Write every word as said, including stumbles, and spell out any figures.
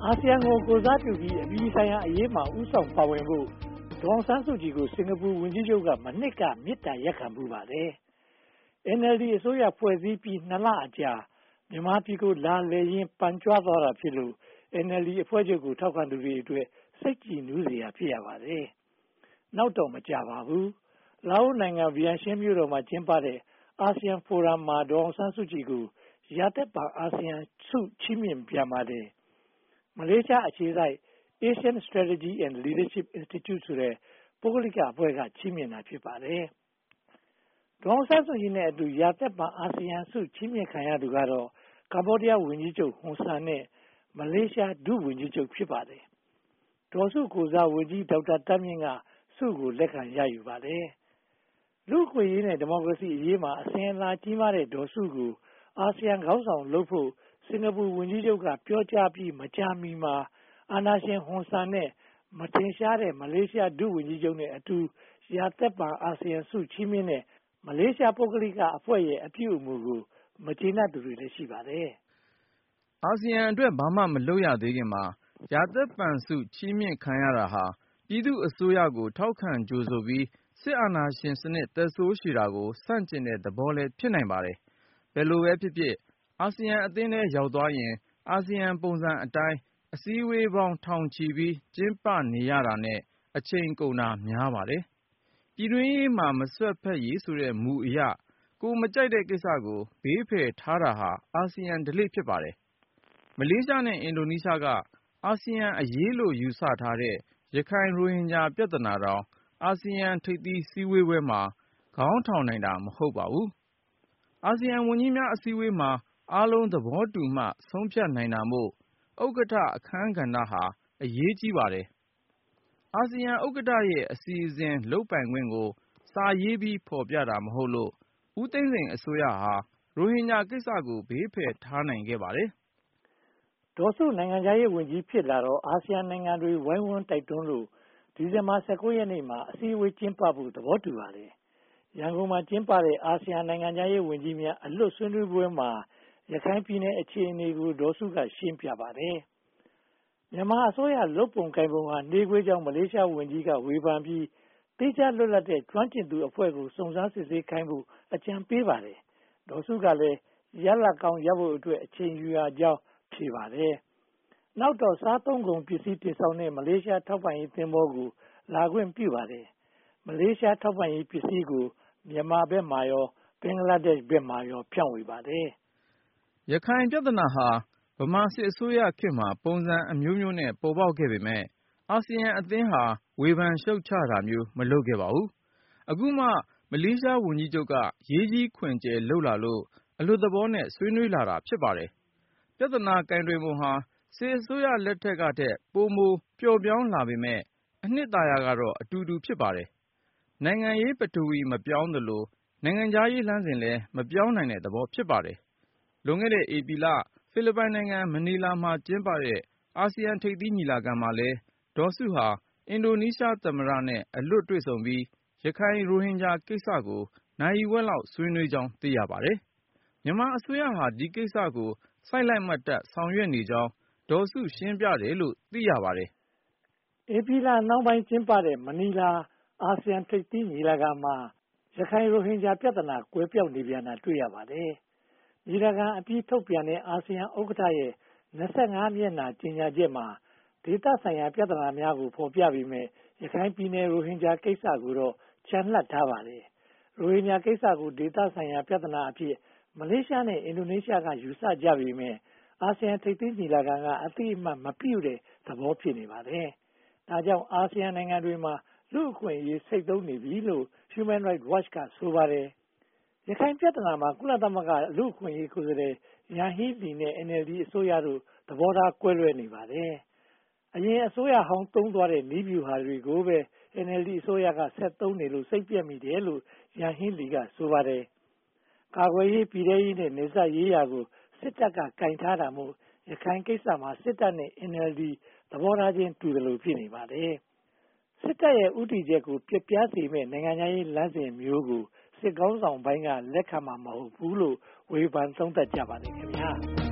အာဆီယံကိုကိုယ်စားပြုပြီးအပြည်ပြည်ဆိုင်ရာအရေးမှာဦးဆောင်ပါဝင်ဖို့ဒေါ်အောင်ဆန်းစုကြည်ကိုစင်ကာပူဝန်ကြီးချုပ်ကမနှစ်ကမေတ္တာရပ်ခံပူပါတယ်။ အန် အယ်လ် ဒီ အစိုးရဖွဲ့စည်းပြီးနှစ်လအကြာမြန်မာပြည်ကိုလာလည်ရင်းပန်ကြွသွားတာဖြစ်လို့ အန် အယ်လ် ဒီ အဖွဲ့ချုပ်ကိုထောက်ခံသူတွေအတွက်စိတ်ကြည်နူးစရာဖြစ်ရပါတယ်။ နောက်တော့မကြပါဘူး။ လာအိုနိုင်ငံဗီယန်ရှင်းမြို့တော်မှာကျင်းပတဲ့အာဆီယံဖိုရမ်မှာဒေါ်အောင်ဆန်းစုကြည်ကိုရာသက်ပန်အာဆီယံဆုချီးမြှင့်ပြန်ပါတယ်။ မလေးရှားအခြေစိုက် Asian Strategy and Leadership Institute ဆိုတဲ့ပုဂ္ဂလိကအဖွဲ့ကချီးမြှင့်တာဖြစ်ပါတယ်။ ဒေါ်အောင်ဆန်းစုကြည်နဲ့အတူရာသက်ပန်အာဆီယံဆုချီးမြှင့်ခံရသူကတော့ကမ္ဘောဒီးယားဝန်ကြီးချုပ်ဟွန်ဆန်နဲ့မလေးရှားဒုဝန်ကြီးချုပ်ဖြစ်ပါတယ်။ ဒေါ်စုကိုယ်စားဝန်ကြီးဒေါက်တာသန်းမြင့်ကဆုကိုလက်ခံရယူပါတယ်။ လူ့အခွင့်အရေးနဲ့ဒီမိုကရေစီအရေးမှာအစဉ်အလာကြီးမားတဲ့ဒေါ်စုကိုအာဆီယံခေါင်းဆောင်လုပ်ဖို့စင်ကာပူဝန်ကြီးချုပ်ကပြောကြားပြီးမကြာမီမှာအာဏာရှင်ဟွန်ဆန်နဲ့မထင်ရှားတဲ့မလေးရှားဒုဝန်ကြီးချုပ်နဲ့အတူရာသက်ပန်အာဆီယံဆုချီးမြှင့်တဲ့မလေးရှားပုဂ္ဂလိကအဖွဲ့ရဲ့အပြုအမူကိုမကျေနပ်သူတွေလည်းရှိပါတယ်။ အာဆီယံအတွက်ဘာမှမလုပ်ရသေးခင်မှာရာသက်ပန်ဆုချီးမြှင့်ခံရတာဟာပြည်သူ့အစိုးရကိုထောက်ခံကြိုဆိုပြီးစစ်အာဏာရှင်စနစ်သက်ဆိုးရှည်တာကိုဆန့်ကျင်တဲ့သဘောလည်းဖြစ်နိုင်ပါတယ်။ ဘယ်လိုပဲဖြစ်ဖြစ်အာဆီယံအသင်းထဲရောက်သွားရင်အာဆီယံပုံစံအတိုင်းအစည်းအဝေးပေါင်းထောင်ချီပြီးကျင်းပနေရတာနဲ့အချိန်ကုန်တာများပါတယ်။ ပြည်တွင်းရေးမှာမစွက်ဖက်ရေးဆိုတဲ့မူအရကိုယ်မကြိုက်တဲ့ကိစ္စကိုဘေးဖယ်ထားတာဟာအာဆီယံဓလေ့ဖြစ်ပါတယ်။ မလေးရှားနဲ့အင်ဒိုနီးရှားကအာဆီယံအရေးလို့ယူဆထားတဲ့ရခိုင်ရိုဟင်ဂျာပြဿနာတောင်အာဆီယံထိပ်သီးစည်းဝေးပွဲမှာခေါင်းထောင်နိုင်တာမဟုတ်ပါဘူး။ အာဆီယံဝန်ကြီးများအစည်းအဝေးမှာအားလုံးသဘောတူမှဆုံးဖြတ်နိုင်တာမို့ဥက္ကဋ္ဌအခန်းကဏ္ဍဟာအရေးကြီးပါတယ်။ အာဆီယံဥက္ကဋ္ဌရဲ့အစီအစဉ်လုပ်ပိုင်ခွင့်ကိုစာရေးပြီးဖော်ပြတာမဟုတ်လို့ဦးသိန်းစိန်အစိုးရဟာရိုဟင်ဂျာကိစ္စကိုဘေးဖယ်ထားနိုင်ခဲ့ပါတယ်။ ဒေါ်စုနိုင်ငံခြားရေးဝန်ကြီးဖြစ်လာတော့အာဆီယံနိုင်ငံတွေဝိုင်းဝန်းတိုက်တွန်းလို့ဒီဇင်ဘာလ ၁၉ ရက်နေ့မှာအစည်းအဝေးကျင်းပဖို့သဘောတူပါတယ်။ ရန်ကုန်မှာကျင်းပတဲ့အာဆီယံနိုင်ငံခြားရေးဝန်ကြီးများအလွတ်ဆွေးနွေးပွဲမှာရခိုင်ပြည်နယ်အခြေအနေကိုဒေါ်စုကရှင်းပြပါတယ်။ မြန်မာအစိုးရလုပ်ပုံကိုင်ပုံဟာနှေးကွေးကြောင်းမလေးရှားဝန်ကြီးကဝေဖန်ပြီးသီးခြားလွတ်လပ်တဲ့ကျွမ်းကျင်သူအဖွဲ့ကိုစုံစမ်းစစ်ဆေးခိုင်းဖို့အကြံပေးပါတယ်။ ဒေါ်စုကလည်းရလဒ်ကောင်းရဖို့အတွက်အချိန်ယူရကြောင်းဖြေပါတယ်။ နောက်တော့စားသုံးကုန်ပစ္စည်းတင်ဆောင်တဲ့မလေးရှားထောက်ပံ့ရေးသင်္ဘောကိုလာခွင့်ပြုပါတယ်။ မလေးရှားထောက်ပံ့ရေးပစ္စည်းကိုမြန်မာဘက်မှာရောဘင်္ဂလားဒေ့ရှ်ဘက်မှာရောဖြန့်ဝေပါတယ်။ ရခိုင်ပြဿနာဟာဗမာစစ်အစိုးရခေတ်မှာပုံစံအမျိုးမျိုးနဲ့ပေါ်ပေါက်ခဲ့ပေမယ့်အာဆီယံအသင်းဟာဝေဖန်ရှုတ်ချတာမျိုးမလုပ်ခဲ့ပါဘူး။ အခုမှမလေးရှားဝန်ကြီးချုပ်ကရေးကြီးခွင်ကျယ်လုပ်လာလို့အလွတ်သဘောနဲ့ဆွေးနွေးလာတာဖြစ်ပါတယ်။ ပြဿနာကိုင်တွယ်ပုံဟာစစ်အစိုးရလက်ထက်ကထက်ပိုမိုပျော့ပြောင်းလာပေမယ့်အနှစ်သာရကတော့အတူတူဖြစ်ပါတယ်။ နိုင်ငံရေးပထဝီမပြောင်းသလိုနိုင်ငံခြားရေးလမ်းစဉ်လည်းမပြောင်းနိုင်တဲ့သဘောဖြစ်ပါတယ်။ လွန်ခဲ့တဲ့ဧပြီလဖိလစ်ပိုင်နိုင်ငံမနီလာမှာကျင်းပတဲ့အာဆီယံထိပ်သီးညီလာခံမှာလည်းဒေါ်စုဟာအင်ဒိုနီးရှားသမ္မတနဲ့အလွတ်တွေ့ဆုံပြီးရခိုင်ရိုဟင်ဂျာကိစ္စကိုနာရီဝက်လောက်ဆွေးနွေးကြောင်းသိရပါတယ်။ မြန်မာအစိုးရဟာဒီကိစ္စကိုစိုက်လိုက်မတ်တပ်ဆောင်ရွက်နေကြောင်းဒေါ်စုရှင်းပြတယ်လို့သိရပါတယ်။ ဧပြီလနှောင်းပိုင်းကျင်းပတဲ့မနီလာအာဆီယံထိပ်သီးညီလာခံမှာရခိုင်ရိုဟင်ဂျာပြဿနာကွယ်ပျောက်နေပြန်တာတွေ့ရပါတယ်။ ညီလာခံအပြီးထုတ်ပြန်တဲ့အာဆီယံဥက္ကဋ္ဌရဲ့ ၂၅ မျက်နှာကြေညာချက်မှာဒေသဆိုင်ရာပြဿနာများကိုဖော်ပြပေမယ့်ရခိုင်ပြည်နယ်ရိုဟင်ဂျာကိစ္စကိုတော့ချန်လှပ်ထားပါတယ်။ ရိုဟင်ဂျာကိစ္စကိုဒေသဆိုင်ရာပြဿနာအဖြစ်မလေးရှားနဲ့အင်ဒိုနီးရှားကယူဆကြပေမယ့်အာဆီယံထိပ်သီးညီလာခံကအသိအမှတ်မပြုတဲ့သဘောဖြစ်နေပါတယ်။ ဒါကြောင့်အာဆီယံနိုင်ငံတွေမှာလူ့အခွင့်အရေးဆိတ်သုဉ်းနေပြီလို့ Human Rights Watch ကဆိုပါတယ်။ ရခိုင်ပြဿနာမှာကုလသမဂ္ဂလူ့အခွင့်အရေးကိုယ်စားလှယ်ယန်ဟီးလီနဲ့ အန် အယ်လ် ဒီ အစိုးရတို့သဘောထားကွဲလွဲနေပါတယ်။ အရင်အစိုးရဟောင်းသုံးသွားတဲ့နည်းဗျူဟာတွေကိုပဲ အန် အယ်လ် ဒီ အစိုးရကဆက်သုံးနေလို့စိတ်ပျက်မိတယ်လို့ယန်ဟီးလီကဆိုပါတယ်။ ကာကွယ်ရေးပြည်ထဲရေးနဲ့နယ်စပ်ရေးရာကိုစစ်တပ်ကကိုင်ထားတာမို့ရခိုင်ကိစ္စမှာစစ်တပ်နဲ့ အန် အယ်လ် ဒီ သဘောထားချင်းတူသလိုဖြစ်နေပါတယ်။ စစ်တပ်ရဲ့ဦးတည်ချက်ကိုပျက်ပြားစေမယ့်နိုင်ငံခြားရေးလမ်းစဉ်မျိုးကိုစစ်ခေါင်းဆောင်ပိုင်းကလက်ခံမှာမဟုတ်ဘူးလို့ဝေဖန်သုံးသပ်ကြပါတယ်ခင်ဗျာ။